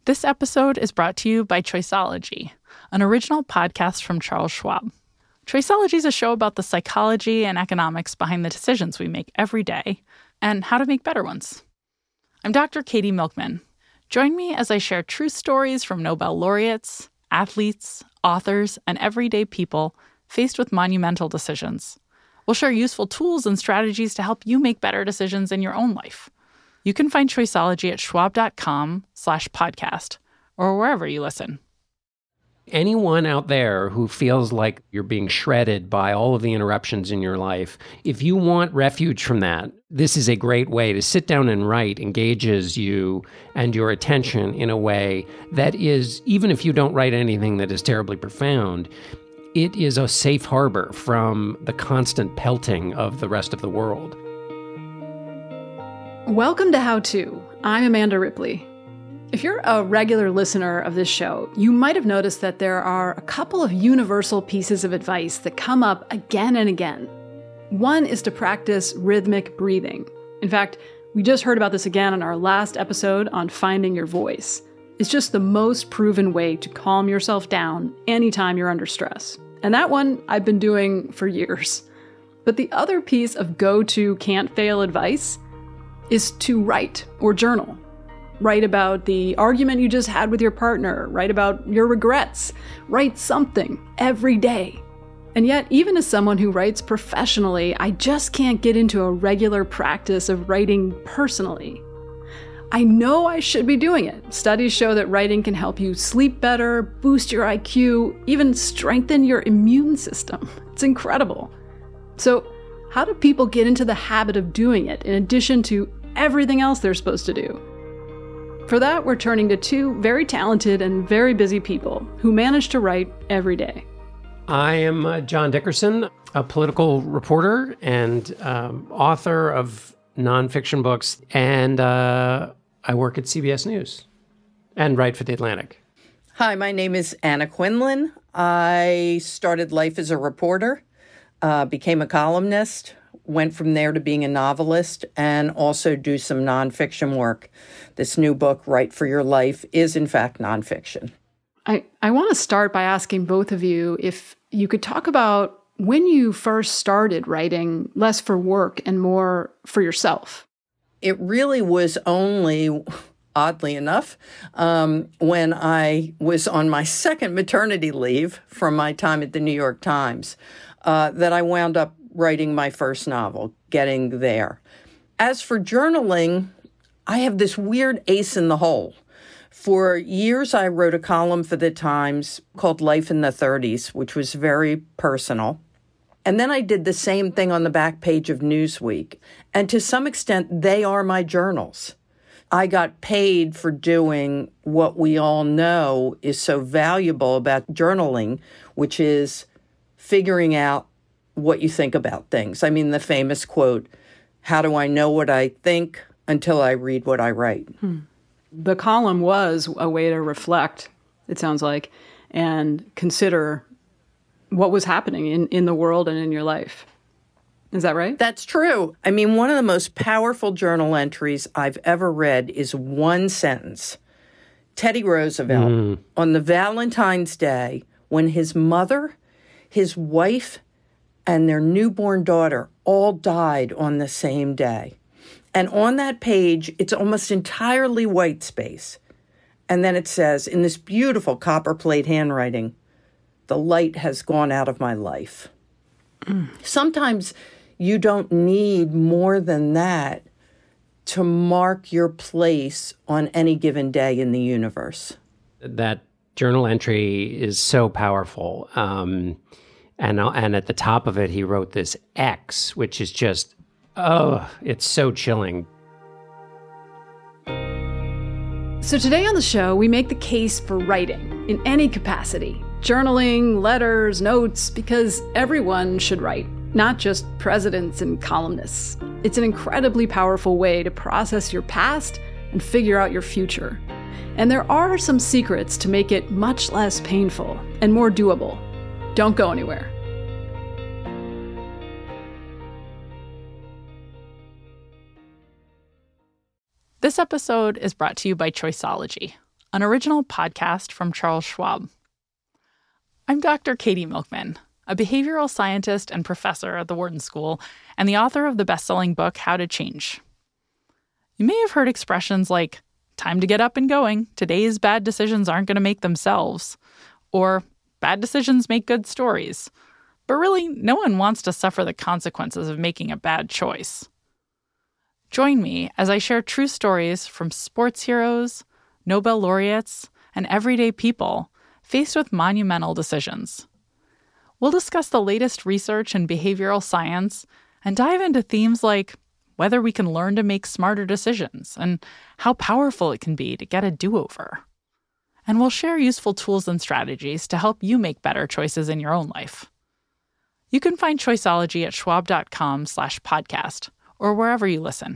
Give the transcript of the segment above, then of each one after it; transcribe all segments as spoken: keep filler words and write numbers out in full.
This episode is brought to you by Choiceology, an original podcast from Charles Schwab. Choiceology is a show about the psychology and economics behind the decisions we make every day and how to make better ones. I'm Doctor Katie Milkman. Join me as I share true stories from Nobel laureates, athletes, authors, and everyday people faced with monumental decisions. We'll share useful tools and strategies to help you make better decisions in your own life. You can find Choiceology at schwab.com slash podcast or wherever you listen. Anyone out there who feels like you're being shredded by all of the interruptions in your life, if you want refuge from that, this is a great way to sit down and write, engages you and your attention in a way that is, even if you don't write anything that is terribly profound, it is a safe harbor from the constant pelting of the rest of the world. Welcome to How To. I'm Amanda Ripley. If you're a regular listener of this show, you might have noticed that there are a couple of universal pieces of advice that come up again and again. One is to practice rhythmic breathing. In fact, we just heard about this again in our last episode on finding your voice. It's just the most proven way to calm yourself down anytime you're under stress. And that one I've been doing for years. But the other piece of go-to can't-fail advice is to write or journal. Write about the argument you just had with your partner. Write about your regrets. Write something every day. And yet, even as someone who writes professionally, I just can't get into a regular practice of writing personally. I know I should be doing it. Studies show that writing can help you sleep better, boost your I Q, even strengthen your immune system. It's incredible. So, how do people get into the habit of doing it in addition to everything else they're supposed to do? For that, we're turning to two very talented and very busy people who manage to write every day. I am uh, John Dickerson, a political reporter and um, author of nonfiction books, and uh, I work at C B S News and write for The Atlantic. Hi, my name is Anna Quinlan. I started life as a reporter. Uh, became a columnist, went from there to being a novelist, and also do some nonfiction work. This new book, Write for Your Life, is in fact nonfiction. I, I want to start by asking both of you if you could talk about when you first started writing less for work and more for yourself. It really was only, oddly enough, um, when I was on my second maternity leave from my time at the New York Times. Uh, that I wound up writing my first novel, getting there. As for journaling, I have this weird ace in the hole. For years, I wrote a column for the Times called Life in the thirties, which was very personal. And then I did the same thing on the back page of Newsweek. And to some extent, they are my journals. I got paid for doing what we all know is so valuable about journaling, which is figuring out what you think about things. I mean, the famous quote, how do I know what I think until I read what I write? Hmm. The column was a way to reflect, it sounds like, and consider what was happening in, in the world and in your life. Is that right? That's true. I mean, one of the most powerful journal entries I've ever read is one sentence. Teddy Roosevelt, mm. on the Valentine's Day, when his mother, his wife, and their newborn daughter all died on the same day. And on that page, it's almost entirely white space. And then it says, in this beautiful copperplate handwriting, the light has gone out of my life. Mm. Sometimes you don't need more than that to mark your place on any given day in the universe. That journal entry is so powerful. Um, and, and at the top of it, he wrote this X, which is just, oh, it's so chilling. So today on the show, we make the case for writing in any capacity. Journaling, letters, notes, because everyone should write, not just presidents and columnists. It's an incredibly powerful way to process your past and figure out your future. And there are some secrets to make it much less painful and more doable. Don't go anywhere. This episode is brought to you by Choiceology, an original podcast from Charles Schwab. I'm Doctor Katie Milkman, a behavioral scientist and professor at the Wharton School, and the author of the best-selling book, How to Change. You may have heard expressions like, time to get up and going, today's bad decisions aren't going to make themselves, or bad decisions make good stories. But really, no one wants to suffer the consequences of making a bad choice. Join me as I share true stories from sports heroes, Nobel laureates, and everyday people faced with monumental decisions. We'll discuss the latest research in behavioral science and dive into themes like whether we can learn to make smarter decisions and how powerful it can be to get a do-over. And we'll share useful tools and strategies to help you make better choices in your own life. You can find Choiceology at schwab.com slash podcast or wherever you listen.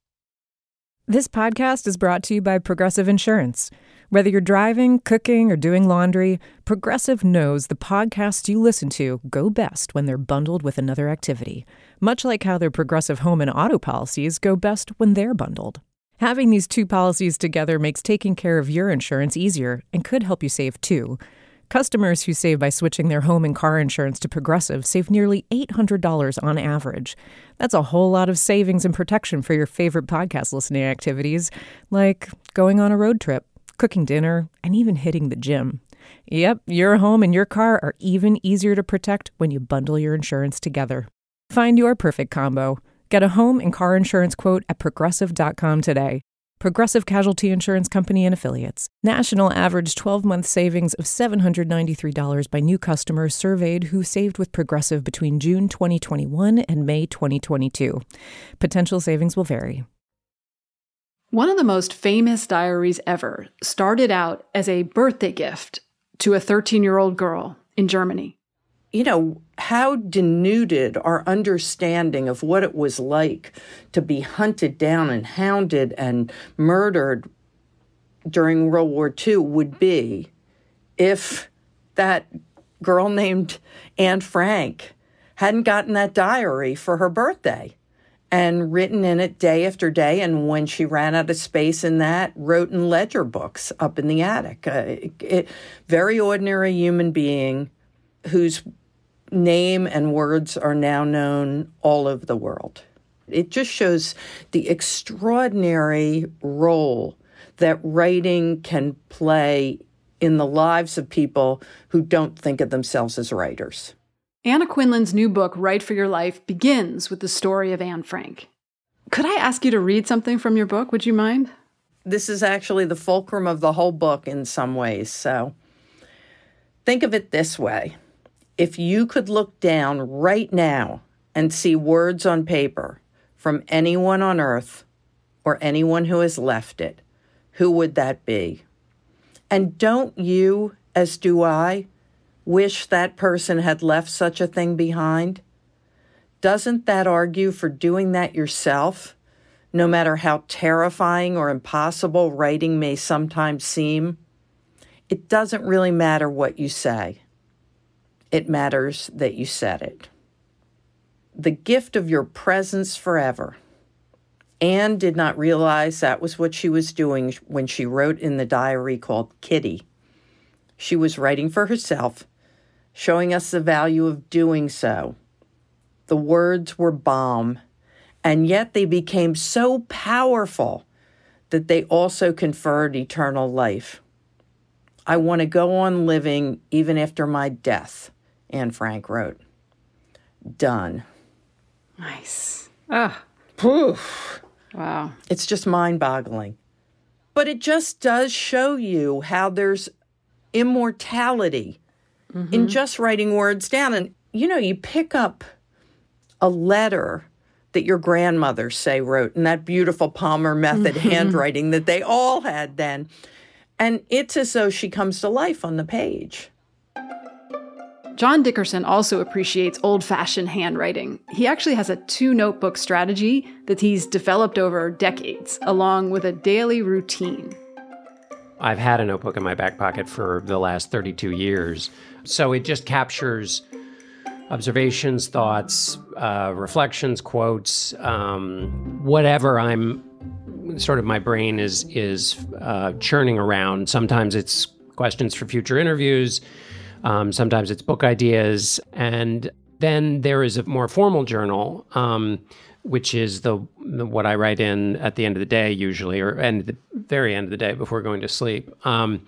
This podcast is brought to you by Progressive Insurance. Whether you're driving, cooking, or doing laundry, Progressive knows the podcasts you listen to go best when they're bundled with another activity, much like how their Progressive home and auto policies go best when they're bundled. Having these two policies together makes taking care of your insurance easier and could help you save too. Customers who save by switching their home and car insurance to Progressive save nearly eight hundred dollars on average. That's a whole lot of savings and protection for your favorite podcast listening activities, like going on a road trip, cooking dinner, and even hitting the gym. Yep, your home and your car are even easier to protect when you bundle your insurance together. Find your perfect combo. Get a home and car insurance quote at progressive dot com today. Progressive Casualty Insurance Company and Affiliates. National average twelve-month savings of seven hundred ninety-three dollars by new customers surveyed who saved with Progressive between June twenty twenty-one and May twenty twenty-two. Potential savings will vary. One of the most famous diaries ever started out as a birthday gift to a thirteen-year-old girl in Germany. You know, how denuded our understanding of what it was like to be hunted down and hounded and murdered during World War Two would be if that girl named Anne Frank hadn't gotten that diary for her birthday and written in it day after day, and when she ran out of space in that, wrote in ledger books up in the attic. Uh, it, it, very ordinary human being whose name and words are now known all over the world. It just shows the extraordinary role that writing can play in the lives of people who don't think of themselves as writers. Anna Quindlen's new book, Write for Your Life, begins with the story of Anne Frank. Could I ask you to read something from your book? Would you mind? This is actually the fulcrum of the whole book in some ways. So think of it this way. If you could look down right now and see words on paper from anyone on earth or anyone who has left it, who would that be? And don't you, as do I, wish that person had left such a thing behind? Doesn't that argue for doing that yourself, no matter how terrifying or impossible writing may sometimes seem? It doesn't really matter what you say. It matters that you said it. The gift of your presence forever. Anne did not realize that was what she was doing when she wrote in the diary called Kitty. She was writing for herself, showing us the value of doing so. The words were balm, and yet they became so powerful that they also conferred eternal life. I want to go on living even after my death, Anne Frank wrote. Done. Nice. Ah. Poof. Wow. It's just mind-boggling. But it just does show you how there's immortality mm-hmm. in just writing words down. And, you know, you pick up a letter that your grandmother, say, wrote in that beautiful Palmer method mm-hmm. handwriting that they all had then. And it's as though she comes to life on the page. John Dickerson also appreciates old-fashioned handwriting. He actually has a two-notebook strategy that he's developed over decades, along with a daily routine. I've had a notebook in my back pocket for the last thirty-two years. So it just captures observations, thoughts, uh, reflections, quotes, um, whatever I'm sort of my brain is is uh, churning around. Sometimes it's questions for future interviews. Um, sometimes it's book ideas. And then there is a more formal journal, um, which is the, the what I write in at the end of the day usually, or end the very end of the day before going to sleep. Um,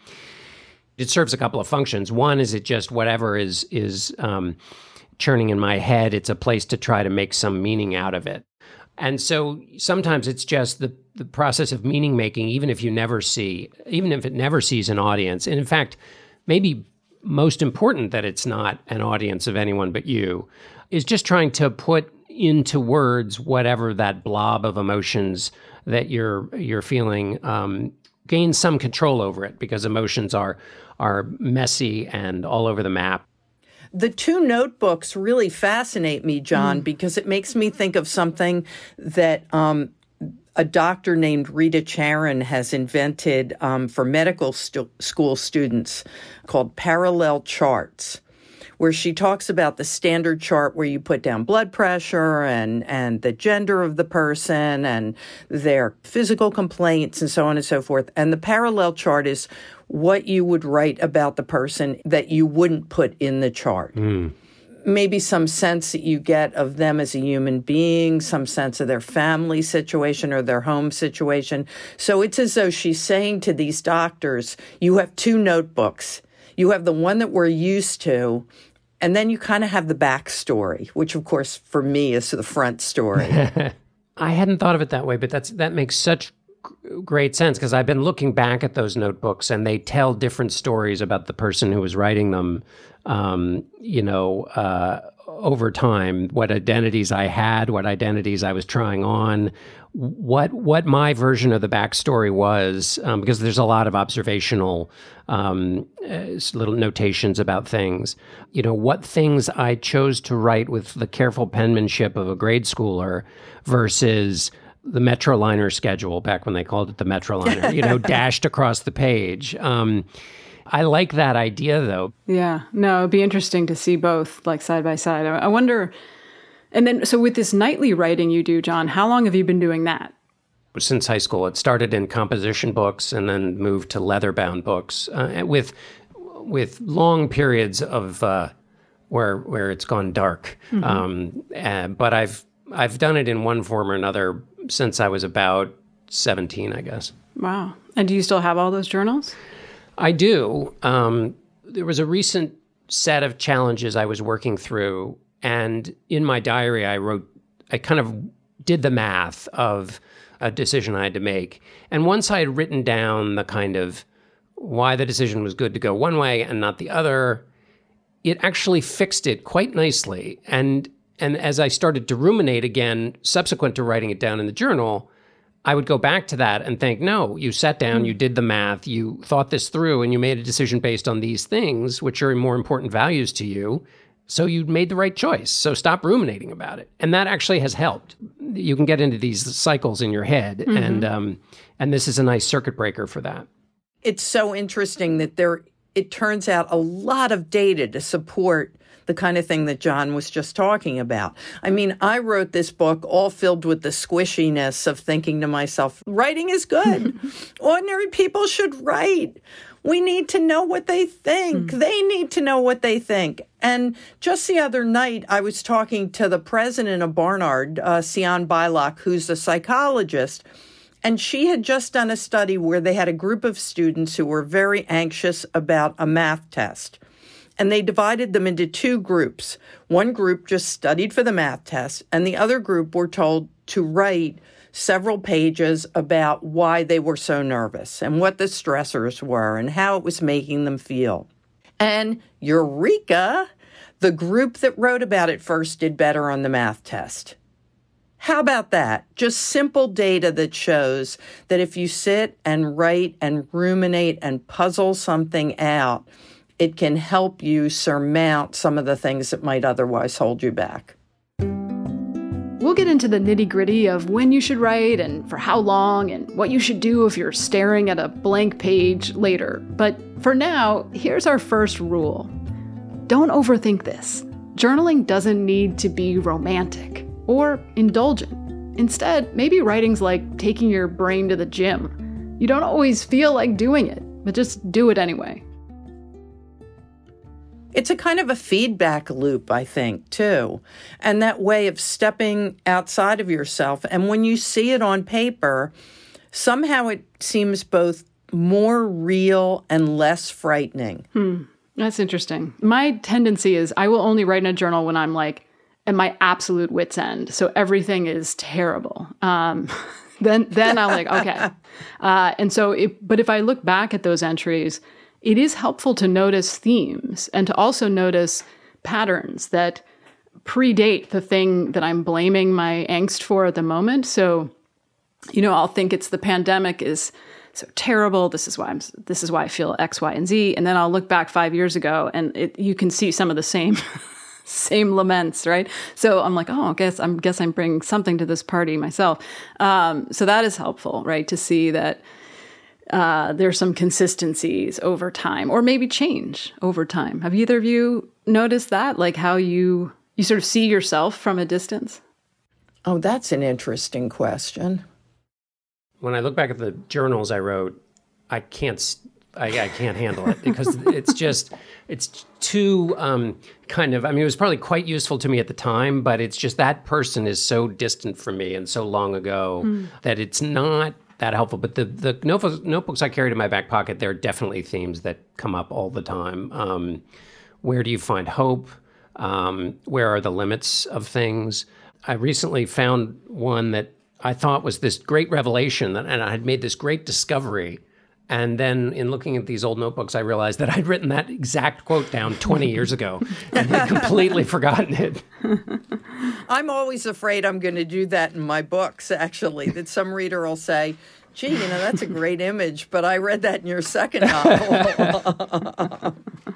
it serves a couple of functions. One is it just whatever is is um, churning in my head. It's a place to try to make some meaning out of it. And so sometimes it's just the, the process of meaning making, even if you never see, even if it never sees an audience. And in fact, maybe most important that it's not an audience of anyone but you, is just trying to put into words whatever that blob of emotions that you're you're feeling, um, gain some control over it, because emotions are are messy and all over the map. The two notebooks really fascinate me, John, mm. because it makes me think of something that um, a doctor named Rita Charon has invented um, for medical stu- school students called parallel charts, where she talks about the standard chart where you put down blood pressure and, and the gender of the person and their physical complaints and so on and so forth. And the parallel chart is what you would write about the person that you wouldn't put in the chart. Mm. Maybe some sense that you get of them as a human being, some sense of their family situation or their home situation. So it's as though she's saying to these doctors, you have two notebooks. You have the one that we're used to, and then you kind of have the backstory, which, of course, for me is the front story. I hadn't thought of it that way, but that's that makes such great sense, because I've been looking back at those notebooks and they tell different stories about the person who was writing them, um, you know, uh, over time, what identities I had, what identities I was trying on, what what my version of the backstory was, um, because there's a lot of observational um, uh, little notations about things. You know, what things I chose to write with the careful penmanship of a grade schooler versus the Metroliner schedule, back when they called it the Metroliner, you know, dashed across the page. Um, I like that idea, though. Yeah, no, it'd be interesting to see both, like, side by side. I wonder, and then, so with this nightly writing you do, John, how long have you been doing that? Since high school. It started in composition books and then moved to leather-bound books uh, with with long periods of uh, where where it's gone dark. Mm-hmm. Um, uh, but I've I've done it in one form or another since I was about seventeen, I guess. Wow. And do you still have all those journals? I do. Um, there was a recent set of challenges I was working through, and in my diary, I wrote, I kind of did the math of a decision I had to make. And once I had written down the kind of why the decision was good to go one way and not the other, it actually fixed it quite nicely. And And as I started to ruminate again, subsequent to writing it down in the journal, I would go back to that and think, no, you sat down, you did the math, you thought this through, and you made a decision based on these things, which are more important values to you. So you made the right choice. So stop ruminating about it. And that actually has helped. You can get into these cycles in your head. Mm-hmm. And um, and this is a nice circuit breaker for that. It's so interesting that there, it turns out, a lot of data to support the kind of thing that John was just talking about. I mean, I wrote this book all filled with the squishiness of thinking to myself, writing is good. Ordinary people should write. We need to know what they think. Mm. They need to know what they think. And just the other night, I was talking to the president of Barnard, uh, Sian Beilock, who's a psychologist, and she had just done a study where they had a group of students who were very anxious about a math test. And they divided them into two groups. One group just studied for the math test, and the other group were told to write several pages about why they were so nervous and what the stressors were and how it was making them feel. And eureka, the group that wrote about it first did better on the math test. How about that? Just simple data that shows that if you sit and write and ruminate and puzzle something out, it can help you surmount some of the things that might otherwise hold you back. We'll get into the nitty-gritty of when you should write and for how long and what you should do if you're staring at a blank page later. But for now, here's our first rule. Don't overthink this. Journaling doesn't need to be romantic or indulgent. Instead, maybe writing's like taking your brain to the gym. You don't always feel like doing it, but just do it anyway. It's a kind of a feedback loop, I think, too. And that way of stepping outside of yourself. And when you see it on paper, somehow it seems both more real and less frightening. Hmm. That's interesting. My tendency is I will only write in a journal when I'm like at my absolute wit's end. So everything is terrible. Um, then then I'm like, okay. Uh, and so, if, but if I look back at those entries, it is helpful to notice themes and to also notice patterns that predate the thing that I'm blaming my angst for at the moment. So, you know, I'll think it's the pandemic is so terrible. This is why I'm. This is why I feel X, Y, and Z. And then I'll look back five years ago, and it, you can see some of the same, same laments, right? So I'm like, oh, I guess I'm guess I'm bringing something to this party myself. Um, so that is helpful, right? To see that uh, there's some consistencies over time, or maybe change over time. Have either of you noticed that, like how you you sort of see yourself from a distance? Oh, that's an interesting question. When I look back at the journals I wrote, I can't, I, I can't handle it because it's just, it's too um, kind of, I mean, it was probably quite useful to me at the time, but it's just that person is so distant from me and so long ago mm. that it's not that helpful. But the, the notebooks, notebooks I carried in my back pocket, there are definitely themes that come up all the time. Um, where do you find hope? Um, where are the limits of things? I recently found one that I thought was this great revelation, and I had made this great discovery. And then in looking at these old notebooks, I realized that I'd written that exact quote down twenty years ago and had completely forgotten it. I'm always afraid I'm going to do that in my books, actually, that some reader will say, gee, you know, that's a great image, but I read that in your second novel.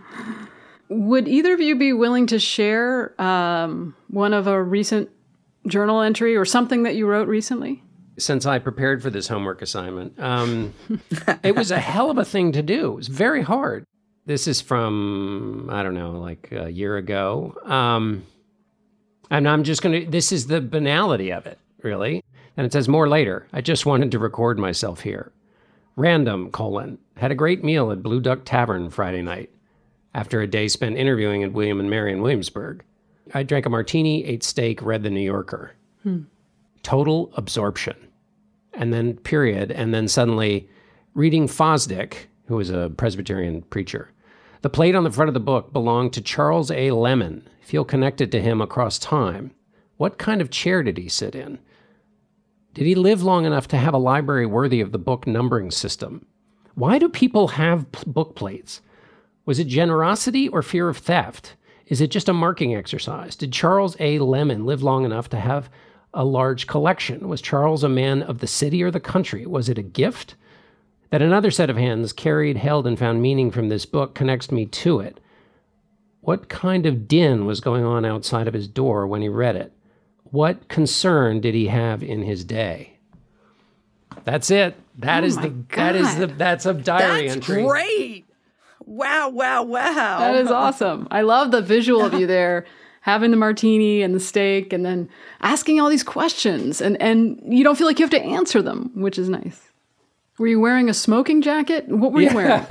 Would either of you be willing to share um, one of a recent journal entry or something that you wrote recently? Since I prepared for this homework assignment, um, it was a hell of a thing to do. It was very hard. This is from, I don't know, like a year ago. Um, and I'm just going to, this is the banality of it, really. And it says more later. I just wanted to record myself here. Random, colon, had a great meal at Blue Duck Tavern Friday night after a day spent interviewing at William and Mary in Williamsburg. I drank a martini, ate steak, read The New Yorker. Hmm. Total absorption. And then period. And then suddenly reading Fosdick, who was a Presbyterian preacher. The plate on the front of the book belonged to Charles A. Lemon. Feel connected to him across time. What kind of chair did he sit in? Did he live long enough to have a library worthy of the book numbering system? Why do people have p- book plates? Was it generosity or fear of theft? Is it just a marking exercise? Did Charles A. Lemon live long enough to have a large collection? Was Charles a man of the city or the country? Was it a gift? That another set of hands carried, held, and found meaning from this book connects me to it. What kind of din was going on outside of his door when he read it? What concern did he have in his day? That's it. That oh is the God. that is the that's a diary That's entry. Great. Wow, wow, wow. That is awesome. I love the visual of you there, having the martini and the steak and then asking all these questions. And, and you don't feel like you have to answer them, which is nice. Were you wearing a smoking jacket? What were you wearing?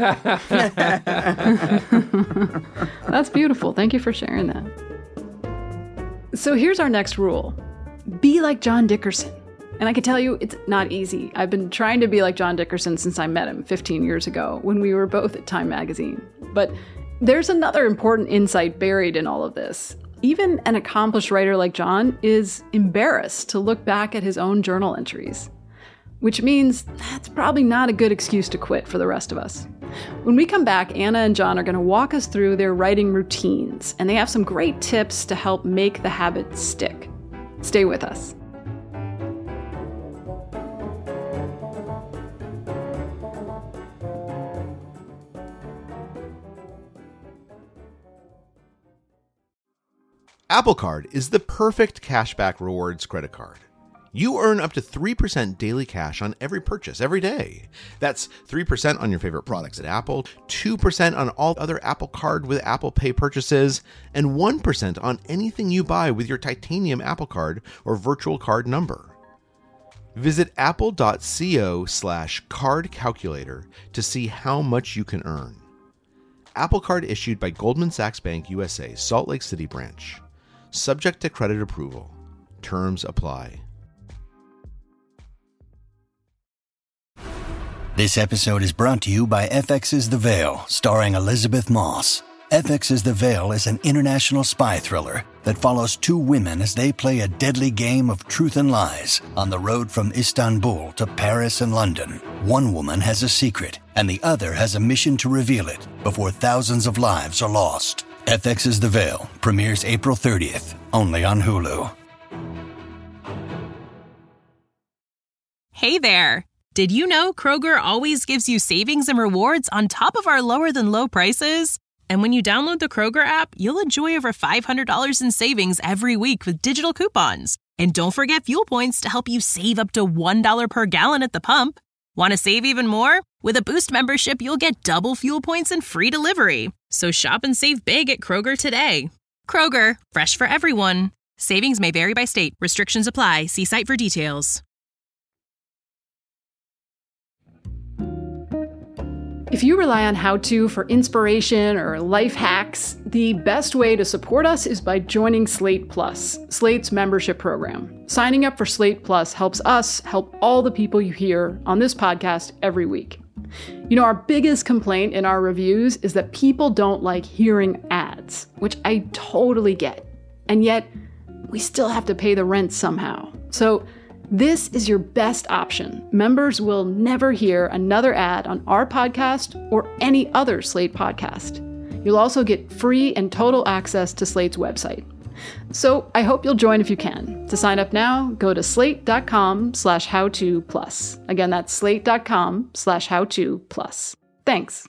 That's beautiful. Thank you for sharing that. So here's our next rule. Be like John Dickerson. And I can tell you, it's not easy. I've been trying to be like John Dickerson since I met him fifteen years ago when we were both at Time Magazine. But there's another important insight buried in all of this. Even an accomplished writer like John is embarrassed to look back at his own journal entries, which means that's probably not a good excuse to quit for the rest of us. When we come back, Anna and John are going to walk us through their writing routines, and they have some great tips to help make the habit stick. Stay with us. Apple Card is the perfect cashback rewards credit card. You earn up to three percent daily cash on every purchase every day. That's three percent on your favorite products at Apple, two percent on all other Apple Card with Apple Pay purchases, and one percent on anything you buy with your titanium Apple Card or virtual card number. Visit apple.co slash card calculator to see how much you can earn. Apple Card issued by Goldman Sachs Bank U S A, Salt Lake City branch. Subject to credit approval. Terms apply. This episode is brought to you by F X's The Veil, starring Elizabeth Moss. F X's The Veil is an international spy thriller that follows two women as they play a deadly game of truth and lies on the road from Istanbul to Paris and London. One woman has a secret, and the other has a mission to reveal it before thousands of lives are lost. F X's The Veil premieres April thirtieth, only on Hulu. Hey there! Did you know Kroger always gives you savings and rewards on top of our lower-than-low prices? And when you download the Kroger app, you'll enjoy over five hundred dollars in savings every week with digital coupons. And don't forget fuel points to help you save up to one dollar per gallon at the pump. Want to save even more? With a Boost membership, you'll get double fuel points and free delivery. So shop and save big at Kroger today. Kroger, fresh for everyone. Savings may vary by state. Restrictions apply. See site for details. If you rely on How To for inspiration or life hacks, the best way to support us is by joining Slate Plus, Slate's membership program. Signing up for Slate Plus helps us help all the people you hear on this podcast every week. You know, our biggest complaint in our reviews is that people don't like hearing ads, which I totally get. And yet, we still have to pay the rent somehow. So this is your best option. Members will never hear another ad on our podcast or any other Slate podcast. You'll also get free and total access to Slate's website. So I hope you'll join if you can. To sign up now, go to slate.com slash how to plus. Again, that's slate.com slash how to plus. Thanks.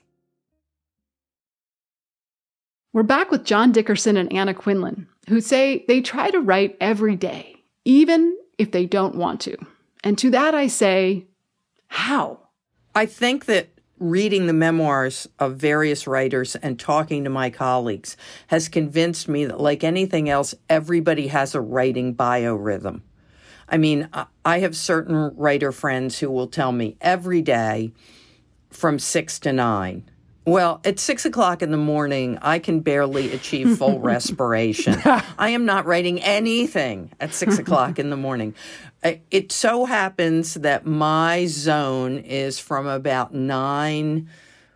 We're back with John Dickerson and Anna Quinlan, who say they try to write every day, even if they don't want to. And to that I say, how? I think that reading the memoirs of various writers and talking to my colleagues has convinced me that, like anything else, everybody has a writing biorhythm. I mean, I have certain writer friends who will tell me every day from six to nine. Well, at six o'clock in the morning, I can barely achieve full respiration. I am not writing anything at six o'clock in the morning. It so happens that my zone is from about nine.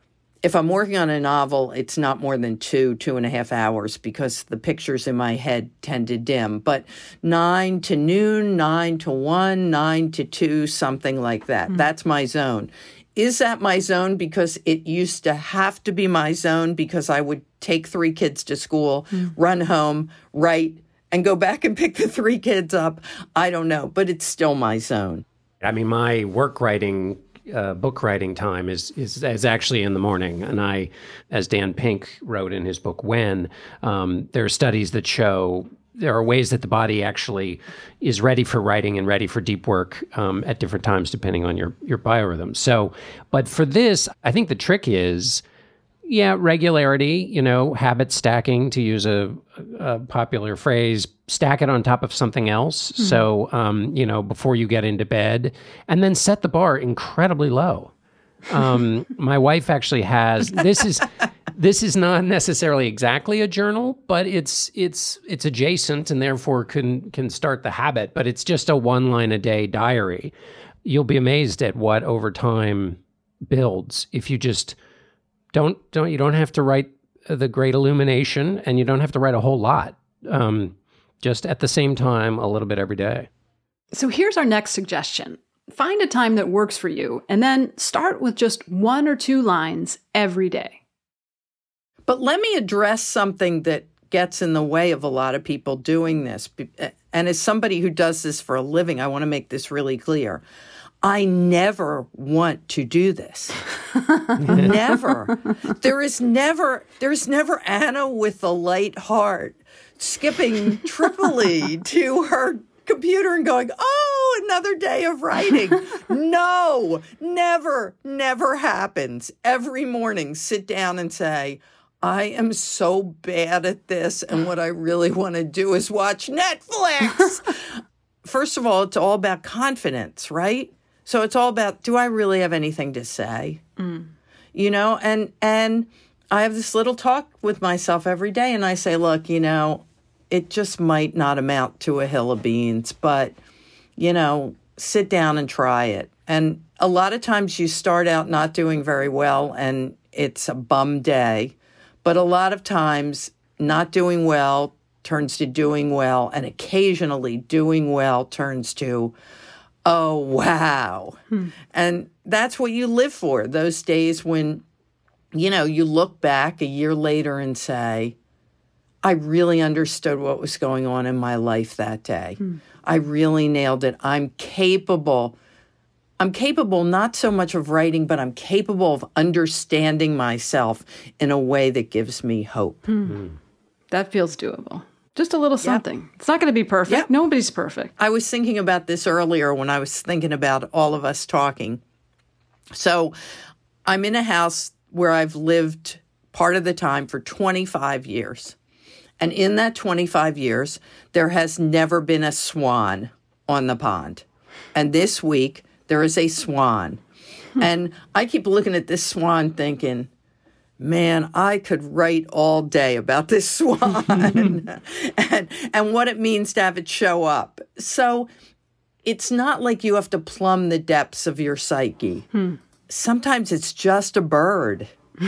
If I'm working on a novel, it's not more than two, two and a half hours because the pictures in my head tend to dim. But nine to noon, nine to one, nine to two, something like that. Mm. That's my zone. Is that my zone because it used to have to be my zone because I would take three kids to school, mm. run home, write, and go back and pick the three kids up? I don't know, but it's still my zone. I mean, my work writing, uh, book writing time is, is is actually in the morning. And I, as Dan Pink wrote in his book, When, um, there are studies that show there are ways that the body actually is ready for writing and ready for deep work um, at different times, depending on your, your biorhythm. So, but for this, I think the trick is, yeah, regularity, you know, habit stacking, to use a, a popular phrase, stack it on top of something else. Mm-hmm. So, um, you know, before you get into bed, and then set the bar incredibly low. Um, my wife actually has, this is, this is not necessarily exactly a journal, but it's, it's, it's adjacent and therefore can, can start the habit, but it's just a one line a day diary. You'll be amazed at what over time builds if you just don't, don't, you don't have to write the great illumination and you don't have to write a whole lot. Um, just at the same time, a little bit every day. So here's our next suggestion. Find a time that works for you, and then start with just one or two lines every day. But let me address something that gets in the way of a lot of people doing this. And as somebody who does this for a living, I want to make this really clear. I never want to do this. Never. There is never, there's never Anna with a light heart skipping Tripoli to her computer and going, oh, another day of writing. No, never, never happens. Every morning, sit down and say, I am so bad at this, and what I really want to do is watch Netflix. first of all, it's all about confidence, right? So it's all about, do I really have anything to say? Mm. You know, and and I have this little talk with myself every day, and I say, look, you know, it just might not amount to a hill of beans, but, you know, sit down and try it. And a lot of times you start out not doing very well and it's a bum day. But a lot of times not doing well turns to doing well. And occasionally doing well turns to, oh, wow. Hmm. And that's what you live for. Those days when, you know, you look back a year later and say, I really understood what was going on in my life that day. Hmm. I really nailed it. I'm capable. I'm capable not so much of writing, but I'm capable of understanding myself in a way that gives me hope. Hmm. Mm. That feels doable. Just a little something. Yep. It's not going to be perfect. Yep. Nobody's perfect. I was thinking about this earlier when I was thinking about all of us talking. So I'm in a house where I've lived part of the time for twenty-five years. And in that twenty-five years, there has never been a swan on the pond. And this week, there is a swan. Hmm. And I keep looking at this swan thinking, man, I could write all day about this swan and, and what it means to have it show up. So it's not like you have to plumb the depths of your psyche. Hmm. Sometimes it's just a bird.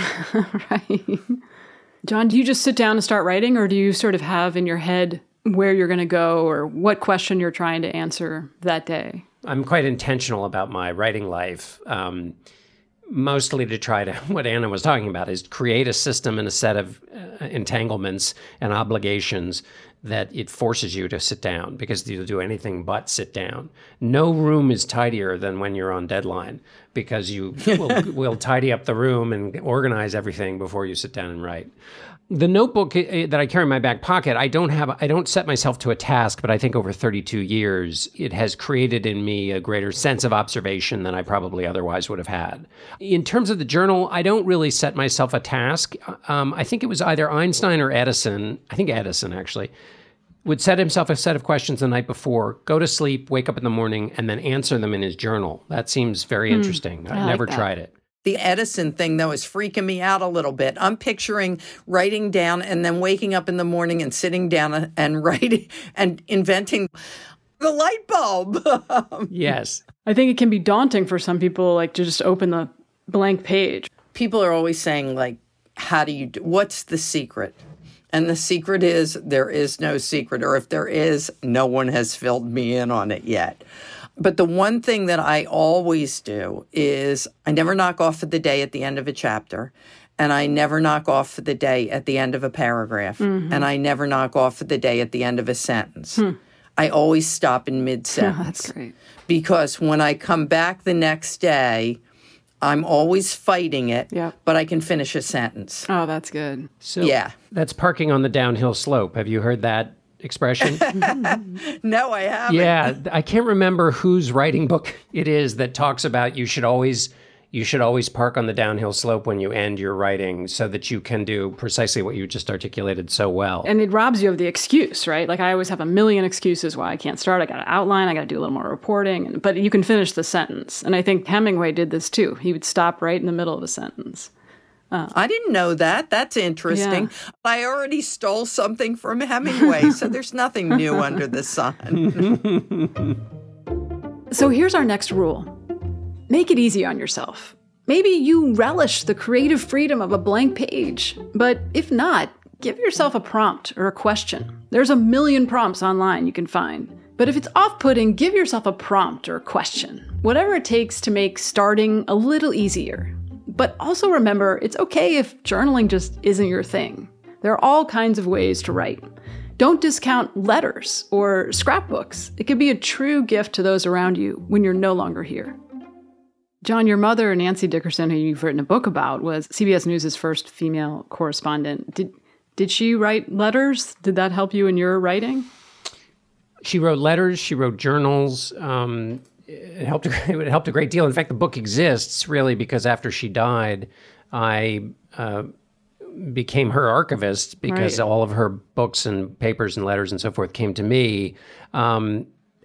Right. John, do you just sit down and start writing, or do you sort of have in your head where you're going to go or what question you're trying to answer that day? I'm quite intentional about my writing life, um, mostly to try to, what Anna was talking about, is create a system and a set of uh, entanglements and obligations that it forces you to sit down, because you'll do anything but sit down. No room is tidier than when you're on deadline, because you will, will tidy up the room and organize everything before you sit down and write. The notebook that I carry in my back pocket, I don't have, I don't set myself to a task, but I think over thirty-two years, it has created in me a greater sense of observation than I probably otherwise would have had. In terms of the journal, I don't really set myself a task. Um, I think it was either Einstein or Edison, I think Edison actually, would set himself a set of questions the night before, go to sleep, wake up in the morning, and then answer them in his journal. That seems very mm, interesting. I, I never like tried it. The Edison thing, though, is freaking me out a little bit. I'm picturing writing down and then waking up in the morning and sitting down and writing and inventing the light bulb. Yes. I think it can be daunting for some people, like, to just open the blank page. People are always saying, like, how do you do, what's the secret? And the secret is there is no secret, or if there is, no one has filled me in on it yet. But the one thing that I always do is I never knock off for the day at the end of a chapter, and I never knock off for the day at the end of a paragraph, mm-hmm. and I never knock off for the day at the end of a sentence. Hmm. I always stop in mid-sentence. Oh, that's great. Because when I come back the next day, I'm always fighting it, yep. but I can finish a sentence. Oh, that's good. So yeah. That's parking on the downhill slope. Have you heard that expression? No, I haven't. Yeah, I can't remember whose writing book it is that talks about you should always you should always park on the downhill slope when you end your writing, so that you can do precisely what you just articulated so well. And it robs you of the excuse, right? Like, I always have a million excuses why I can't start. I got to outline, I got to do a little more reporting, but you can finish the sentence. And I think Hemingway did this too. He would stop right in the middle of a sentence. Uh, I didn't know that. That's interesting. Yeah. I already stole something from Hemingway, so there's nothing new under the sun. So here's our next rule. Make it easy on yourself. Maybe you relish the creative freedom of a blank page, but if not, give yourself a prompt or a question. There's a million prompts online you can find. But if it's off-putting, give yourself a prompt or a question. Whatever it takes to make starting a little easier. But also remember, it's okay if journaling just isn't your thing. There are all kinds of ways to write. Don't discount letters or scrapbooks. It could be a true gift to those around you when you're no longer here. John, your mother, Nancy Dickerson, who you've written a book about, was C B S News' first female correspondent. Did did she write letters? Did that help you in your writing? She wrote letters. She wrote journals. Um, it helped. It helped a great deal. In fact, the book exists really because after she died, I uh, became her archivist because right. all of her books and papers and letters and so forth came to me. Um,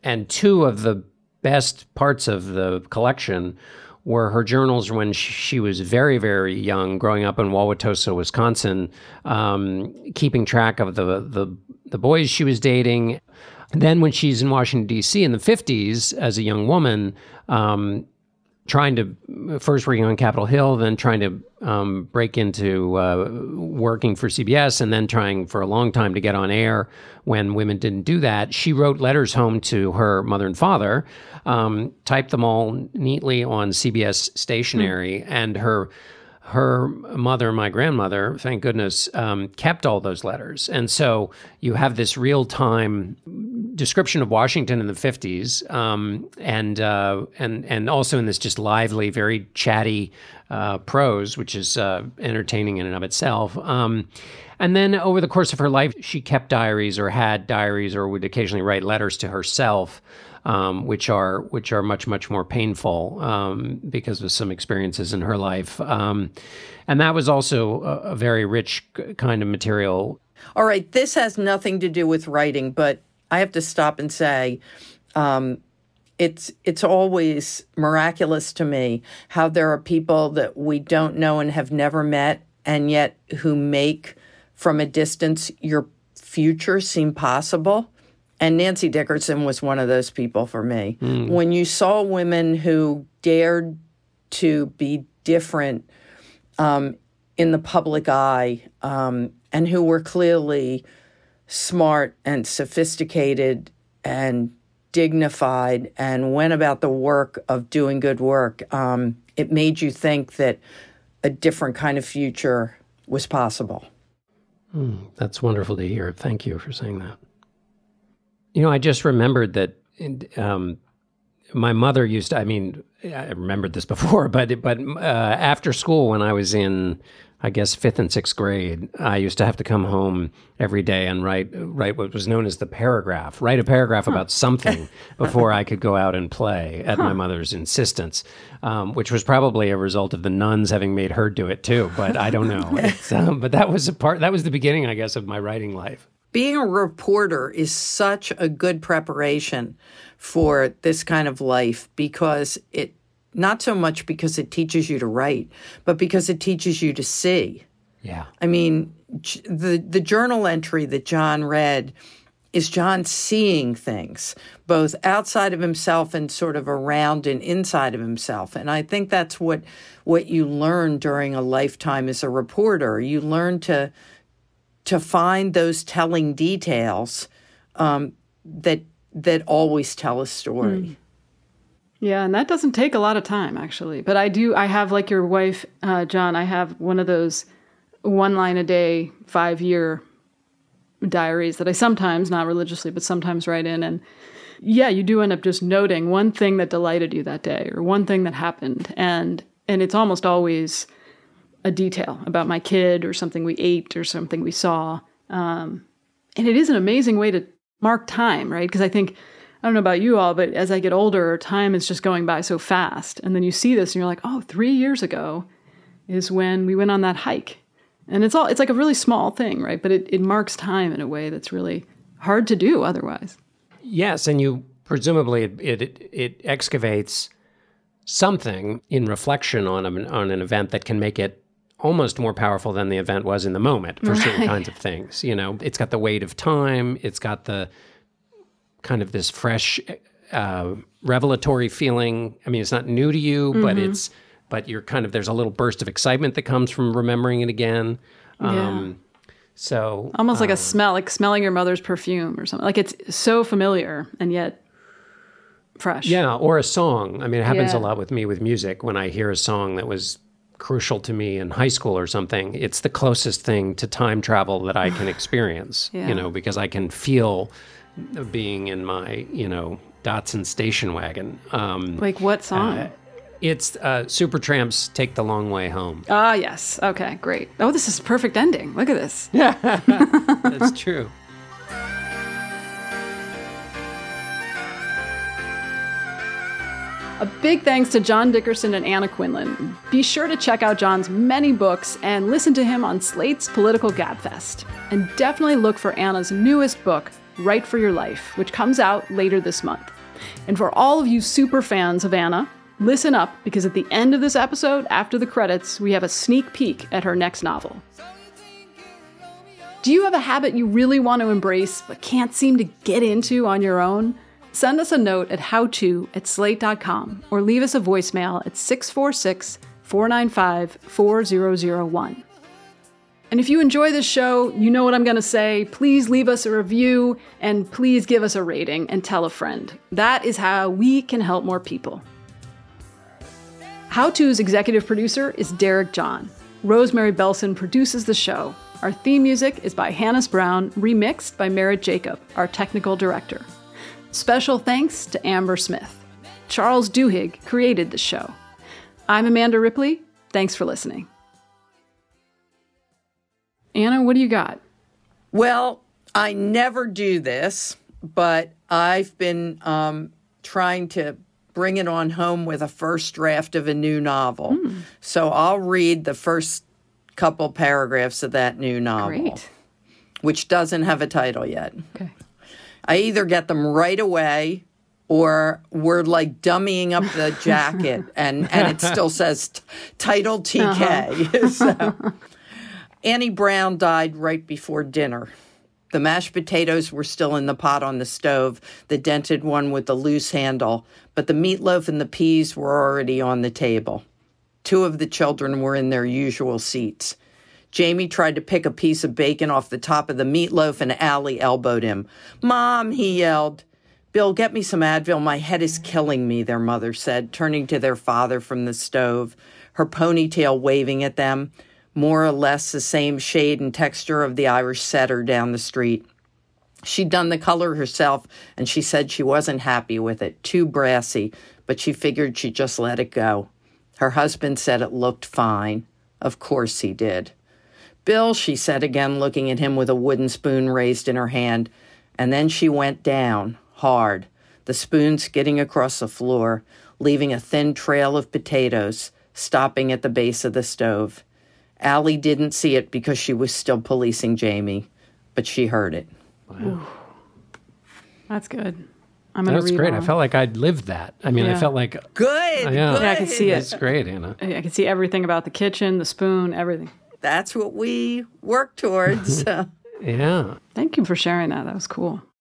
and two of the best parts of the collection were her journals when she was very, very young, growing up in Wauwatosa, Wisconsin, um, keeping track of the, the the boys she was dating. And then when she's in Washington, D C in the fifties as a young woman, um, trying to, first working on Capitol Hill, then trying to um, break into uh, working for C B S, and then trying for a long time to get on air when women didn't do that. She wrote letters home to her mother and father, um, typed them all neatly on C B S stationery, mm. and her her mother, my grandmother, thank goodness, um, kept all those letters. And so you have this real-time description of Washington in the fifties, um, and uh, and and also in this just lively, very chatty uh, prose, which is uh, entertaining in and of itself. Um, and then over the course of her life, she kept diaries or had diaries or would occasionally write letters to herself, um, which are which are much, much more painful um, because of some experiences in her life. Um, and that was also a, a very rich kind of material. All right, this has nothing to do with writing, but I have to stop and say, um, it's it's always miraculous to me how there are people that we don't know and have never met, and yet who make from a distance your future seem possible. And Nancy Dickerson was one of those people for me. Mm. When you saw women who dared to be different um, in the public eye, um, and who were clearly smart and sophisticated and dignified and went about the work of doing good work, um, it made you think that a different kind of future was possible. Mm, that's wonderful to hear. Thank you for saying that. You know, I just remembered that um, my mother used to, I mean, I remembered this before, but but uh, after school when I was in, I guess, fifth and sixth grade, I used to have to come home every day and write write what was known as the paragraph, write a paragraph huh. about something before I could go out and play at huh. my mother's insistence, um, which was probably a result of the nuns having made her do it too, but I don't know. It's, um, but that was a part, that was the beginning, I guess, of my writing life. Being a reporter is such a good preparation for this kind of life because it, not so much because it teaches you to write, but because it teaches you to see. Yeah. I mean, the the journal entry that John read is John seeing things, both outside of himself and sort of around and inside of himself. And I think that's what what you learn during a lifetime as a reporter. You learn to to find those telling details um, that that always tell a story. Mm. Yeah, and that doesn't take a lot of time, actually. But I do, I have, like your wife, uh, John, I have one of those one line a day, five year diaries that I sometimes, not religiously, but sometimes write in. And yeah, you do end up just noting one thing that delighted you that day or one thing that happened. And and it's almost always a detail about my kid or something we ate or something we saw. Um, and it is an amazing way to mark time, right? Because I think, I don't know about you all, but as I get older, time is just going by so fast. And then you see this and you're like, oh, three years ago is when we went on that hike. And it's all, it's like a really small thing, right? But it, it marks time in a way that's really hard to do otherwise. Yes, and you, presumably, it it, it excavates something in reflection on, a, on an event that can make it almost more powerful than the event was in the moment for right. certain kinds of things. You know, it's got the weight of time. It's got the kind of this fresh, uh, revelatory feeling. I mean, it's not new to you, mm-hmm. but it's, but you're kind of, there's a little burst of excitement that comes from remembering it again. Um, yeah. So almost like um, a smell, like smelling your mother's perfume or something. Like it's so familiar and yet fresh. Yeah. Or a song. I mean, it happens yeah. a lot with me with music. When I hear a song that was crucial to me in high school or something, it's the closest thing to time travel that I can experience, yeah. you know, because I can feel being in my, you know, Datsun station wagon. Um, like what song? Uh, it's uh, Supertramp's Take the Long Way Home. Ah, yes. Okay, great. Oh, this is perfect ending. Look at this. That's true. A big thanks to John Dickerson and Anna Quinlan. Be sure to check out John's many books and listen to him on Slate's Political Gabfest. And definitely look for Anna's newest book, Right for Your Life, which comes out later this month. And for all of you super fans of Anna, listen up, because at the end of this episode, after the credits, we have a sneak peek at her next novel. Do you have a habit you really want to embrace but can't seem to get into on your own? Send us a note at howto at slate dot com or leave us a voicemail at six four six, four nine five, four zero zero one. And if you enjoy this show, you know what I'm going to say. Please leave us a review and please give us a rating and tell a friend. That is how we can help more people. How To's executive producer is Derek John. Rosemary Belson produces the show. Our theme music is by Hannes Brown, remixed by Merritt Jacob, our technical director. Special thanks to Amber Smith. Charles Duhigg created the show. I'm Amanda Ripley. Thanks for listening. Anna, what do you got? Well, I never do this, but I've been um, trying to bring it on home with a first draft of a new novel. Mm. So I'll read the first couple paragraphs of that new novel. Great. Which doesn't have a title yet. Okay. I either get them right away or we're like dummying up the jacket and, and it still says t- title T K. Uh-huh. So, Annie Brown died right before dinner. The mashed potatoes were still in the pot on the stove, the dented one with the loose handle, but the meatloaf and the peas were already on the table. Two of the children were in their usual seats. Jamie tried to pick a piece of bacon off the top of the meatloaf, and Allie elbowed him. "Mom," he yelled. "Bill, get me some Advil. My head is killing me," their mother said, turning to their father from the stove, her ponytail waving at them, more or less the same shade and texture of the Irish setter down the street. She'd done the color herself, and she said she wasn't happy with it, too brassy, but she figured she'd just let it go. Her husband said it looked fine. Of course he did. "Bill," she said again, looking at him with a wooden spoon raised in her hand, and then she went down, hard, the spoon skidding across the floor, leaving a thin trail of potatoes, stopping at the base of the stove. Allie didn't see it because she was still policing Jamie, but she heard it. Wow. That's good. I'm gonna That's read great. on. I felt like I'd lived that. I mean, Yeah. I felt like... Good, uh, yeah. good. Yeah, I can see it. That's great, Anna. I can see everything about the kitchen, the spoon, everything. That's what we work towards. Yeah. Thank you for sharing that. That was cool.